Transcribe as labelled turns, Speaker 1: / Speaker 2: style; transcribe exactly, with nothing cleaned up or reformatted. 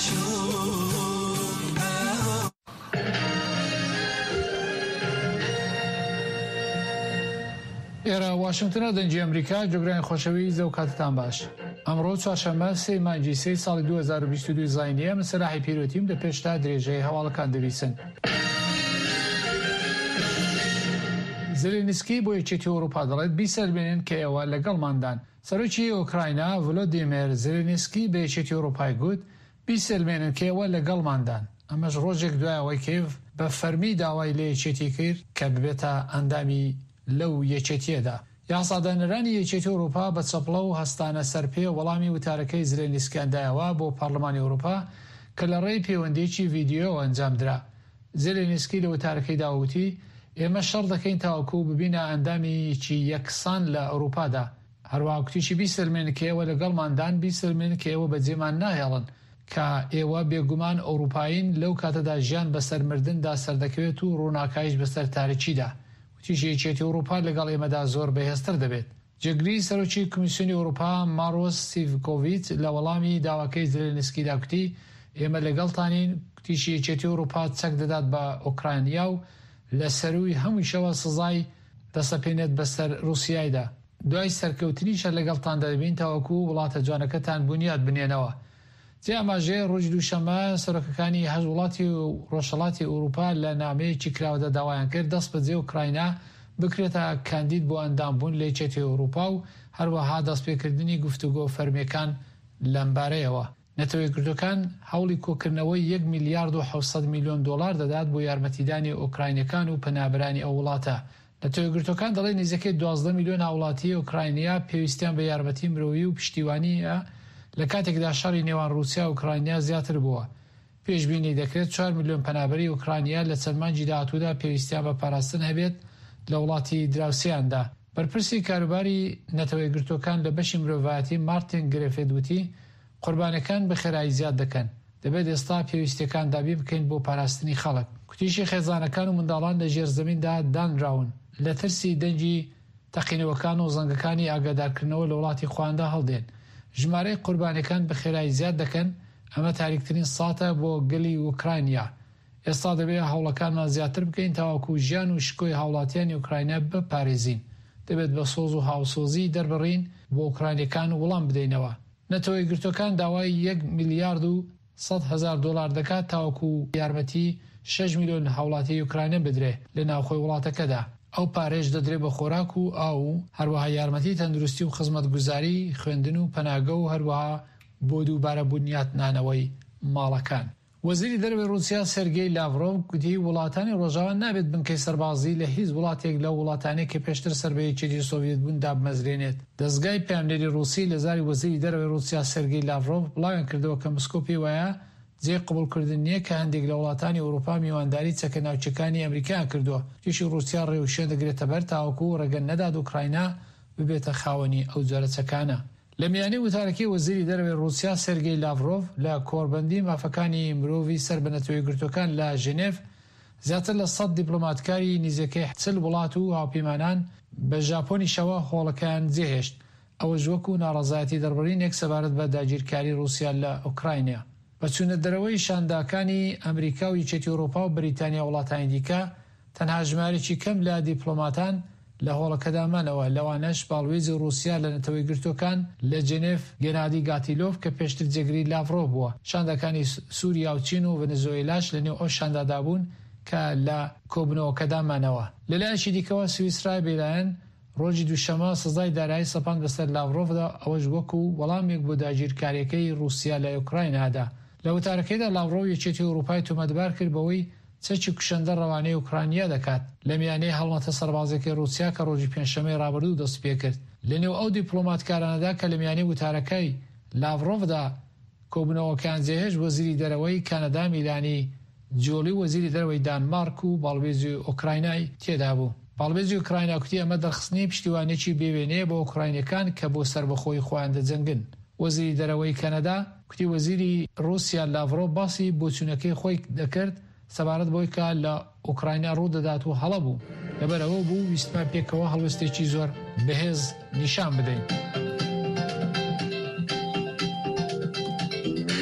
Speaker 1: ئێرە واشنگتنە دەنجی ئەمریکا جۆگرانی خۆشەویست و کاتتان باش. ئەمڕۆ چوارشەممە سێ مانگی سێ ساڵی دوو هەزار و بیست و دوو زاینیە مەسەلاحی پیرۆتیم لە پێشتا درێژەی هەواڵەکان دەویسن. زێلێنسکی بۆ یەکێتی ئەوروپا دەڵێت بیسەلمێنن کە ئێوە لەگەڵماندان. سەرۆکی ئوکراینا ڤلۆدیمیر زێلێنسکی بە یەکێتی ئەوروپای گوت بیسەلمێنن کە ئێوە لەگەڵماندان. ئەمەش ڕۆژێک دوایەوەی کێڤ بە فەرمی داوای لە یەکێتی کرد کە ببێتە ئەندامی لەو یەکێتیەدا. یاسادانەرانی یەکێتی ئەوروپا بە چەپڵە و هەستانە سەرپێ وەڵامی وتارەکەی زێلێنسکیاندایەوە بۆ پەرلەمانی ئەوروپا کە لە ڕێی پەیوەندیی ڤیدیۆ ئەنجام درا. زێلێنسکی لە وتارەکەی داوتی ئێمە شەڕ دەکەین تاوەکو ببینە ئەندامێکی یەکسان لە ئەوروپادا. هەروەها کوتیشی بیسەلمێن کە ئێوە لەگەڵماندان، بیسەلمێن کە ئێوە بەجێمان ناهێڵن کە ئێوە بێگومان ئەوروپاین لەو کاتەدا ژیان بەسەر مردندا سەردەکەوێت و ڕووناکایش بەسەر تاریکیدا. وتیشی یەکێتی ئەوروپا لەگەڵ ئێمەدا زۆر بەهێزتر دەبێت. جێگری سەرۆکی کمیسیۆنی ئەوروپا ماڕۆس سیڤکۆڤیچ لە وەڵامی داواکەی زێلێنسکیدا کوتی ئێمە لەگەڵتانین. کوتیشی یەکێتی ئەوروپا چەک دەدات بە ئوکراینیا و لە سەروی هەمووشەوە سزای دەسەپێنێت بەسەر رووسیایدا. دوای سەرکەوتنیشە لەگەڵتان دەبین تاوەکو وڵاتە جوانەکەتان بنیاد بنێنەوە. جێ ئەماژێ ڕۆژی دووشەممە سەرۆکەکانی هەژ وڵاتی و ڕۆژهەڵاتی ئەوروپا لە نامەیەکی کراوەدا داوایان کرد دەست بەجێ ئوکراینە بکرێتە کاندید بۆ ئەندامبوون لە یەکێتی ئەوروپا و هەروەها دەستپێکردنی گفتوگۆ فەرمیەکان لەمبارەیەوە. نەتەوە یەکگرتوەکان هەوڵی کۆکردنەوەی یەک میلیارد و حەوت میلیۆن دۆلار دەدات بۆ یارمەتیدانی ئوکراینەکان و پەنابەرانی ئەو وڵاتە. نەتەوە یەکگرتوەکان دەڵێن نزیکەی دوازدە میلیۆن هاوڵاتی ئوکراینیا پێویستیان بە یارمەتی مرۆوی و پشتیوانیە لە کاتێکدا شەڕی نێوان رووسیا و ئوکراینیا زیاتر بووە. پێشبینی دەکرێت چوار میلیۆن پەنابەری ئوکراینیا لە چەند مانگی داهاتوودا پێویستیان بە پاراستن هەبێت لە وڵاتی دراوسیاندا. بەرپرسی کاروباری نەتەوە یەکگرتوەکان لە بەشی مرۆڤایەتی مارتین گرێفێت وتی قوربانەکان بەخێرایی زیاد دەکەن، دەبێت ئێستا پێویستیەکان دابی بکەین بۆ پاراستنی خەڵک. کوتیشی خێزانەکان و منداڵان لە ژێر زەمیندا دانراون لە ترسی دەنگی تەقینەوەکان و زەنگەکانی ئاگادارکردنەوە لە وڵاتی خواندا هەڵدێن. ژمارەی قوربانەکان بەخێرایی زیاد دەکەن. ئەمە تاریکترین ساتە بۆ گەلی ئوکراینیا. ئێستا دەبێت هەوڵەکانمان زیاتر بکەین تاوەکو ژیان و شکۆی هاوڵاتیانی ئوکراینە بپارێزین. دەبێت بە سۆز و هاوسۆزی دەربڕین بۆ ئوکراینەکان وەڵام بدەینەوە. نەتەوە یەکگرتوەکان داوای یەک میلیارد و سەد هەزار دۆلار دەکات تاوەکو یارمەتی شەش میلیۆن هاوڵاتی ئوکراینە بدرێ لە ناوخۆی وڵاتەکەدا. ئەو پارێژ دەدرێت بە خۆراک و ئاو و هەروەها یارمەتی تەندروستی و خزمەتگوزاری، خوێندن و پەناگە و هەروەها بۆ دووبارە بنیاتنانەوەی ماڵەکان. وەزیری دەرەوەی رووسیا سێرگێی لاڤڕۆڤ گوتی وڵاتانی ڕۆژاوا نابێت بنکەی سەربازی لە هیچ وڵاتێک لە وڵاتانەی کە پێشتر سەر بە یەکێتی سۆڤیەت بوون دابمەزرێنێت. دەستگای پەیامنێری رووسی لە زاری وەزیری دەرەوەی رووسیا سێرگێی لاڤڕۆڤ بڵاویان کردەوە کە مسکۆ پێی وایە جێ قبولکردن نییە کە هەندێک لە وڵاتانی ئەوروپا میوانداری چەکە ناوچەکانی ئەمریکایان کردووە. تووشی رووسیا ڕێوشێن دەگرێتە بەر تاوەکو ڕێگەن نەدات ئوکراینە ببێتە خاوەنی ئەو جۆرە چەکانە. لە میانەی وتارەکەی وەزیری دەرەوەی رووسیا سێرگێی لاڤڕۆڤ لە کۆڕبەندی مافەکانی مرۆڤی سەر بە نەتەوە یەکگرتوەکان لە ژنێڤ زیاتر لە سەد دیپلۆماتکاری نزیکەی چل وڵات و هاوپەیمانان بە ژاپۆنیشەوە هۆڵەکەیان جێهێشت. ئەوەش وەکو ناڕەزایەتی دەربڕینێک سەبارەت بە داگیرکاری رووسیا لە ئوکراینە. بە چوونە دەرەوەی شانداکانی ئەمریکا و یەکێتی ئەوروپا و بریتانیا وڵاتانی دیکە تەنها ژمارەی کەم لە دیپلۆماتان لە هۆڵەکەدامانەوە، لەوانەش باڵوێزی رووسیا لە نەتەوە یەکگرتوەکان لە جنێڤ گێنادی گاتیلۆڤ کە پێشتر جێگری لاڤڕۆڤ بووە. شانداکانی سووریا و چین و ڤەنزوێلاش لەنێو ئەو شاندادابوون کە لە کۆبنەوەکەدامانەوە. لەلایەنشی دیکەوە سویسرا بێلایەن ڕۆژی دووشەمە سزای دارایی سەپاند بەسەر لاڤڕۆڤدا، ئەوەش وەکو وەڵامێک بۆ داگیرکاریەکەی رووسیا لە ئوکراینادا. لە وتارەکەیدا لاڤڕۆڤ یەکێتی ئەوروپای تۆمەتبار کرد بەوەی چەکی کوشەندە ڕەوانەی ئوکراینیا دەکات لە میانەی هەڵمەتە سەربازێکی رووسیا کە ڕۆژی پێنجشەمەی ڕابردوو دەست پێ کرد. لەنێو ئەو دیپلۆماتکارانەدا کە لە میانەی وتارەکەی لاڤڕۆڤدا کۆبنەوەکان جێهێشت وەزیری دەرەوەی کانەدا میلانی جۆلی، وەزیری دەرەوەی دانمارک و باڵبێزی ئوکراینای تێدا بوو. باڵبێزی ئوکراینیا کوتی ئەمە دەرخستنی پشتیوانێکی بێوێنەیە بۆ ئوکراینەکان کە بۆ سەربەخۆی خۆیان دەجەنگن. وەزیری دەرەوەی کەنەدا کوتی وەزیری رووسیا لاڤڕۆڤ باسی بۆچوونەکەی خۆی دەکرد سەبارەت بۆی کە لە ئوکراینە ڕوودەدات و هەڵە بوو. لەبەرەوە بوو ویستمان پێکەوە هەڵوێستێکی زۆر بەهێز نیشان بدەین.